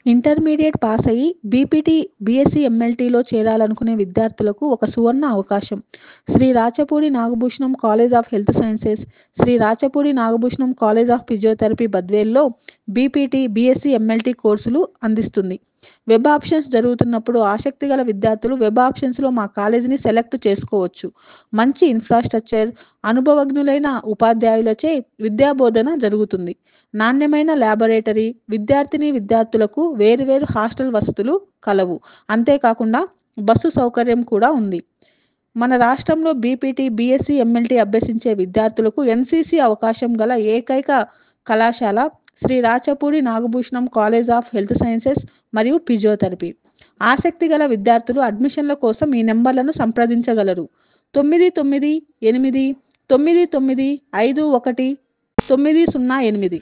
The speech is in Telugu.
ఇంటర్మీడియట్ పాస్ అయ్యి బీపీటీ, బీఎస్సీ, ఎంఎల్టీలో చేరాలనుకునే విద్యార్థులకు ఒక సువర్ణ అవకాశం. Shri Rachapudi Nagabhushanam college of health sciences, Shri Rachapudi Nagabhushanam college of physiotherapy బద్వేల్లో బీపీటీ, బీఎస్సీ, ఎంఎల్టీ కోర్సులు అందిస్తుంది. వెబ్ ఆప్షన్స్ జరుగుతున్నప్పుడు ఆసక్తి గల విద్యార్థులు వెబ్ ఆప్షన్స్లో మా కాలేజీని సెలెక్ట్ చేసుకోవచ్చు. మంచి ఇన్ఫ్రాస్ట్రక్చర్, అనుభవజ్ఞులైన ఉపాధ్యాయులచే విద్యాబోధన జరుగుతుంది. నాణ్యమైన ల్యాబొరేటరీ, విద్యార్థులకు వేరువేరు హాస్టల్ వసతులు కలవు. అంతేకాకుండా బస్సు సౌకర్యం కూడా ఉంది. మన రాష్ట్రంలో బీపీటీ, బీఎస్సీ, ఎంఎల్టీ అభ్యసించే విద్యార్థులకు ఎన్సీసీ అవకాశం గల ఏకైక కళాశాల Shri Rachapudi Nagabhushanam college of health sciences మరియు ఫిజియోథెరపీ. ఆసక్తి గల విద్యార్థులు అడ్మిషన్ల కోసం ఈ నెంబర్లను సంప్రదించగలరు. 99899951 908.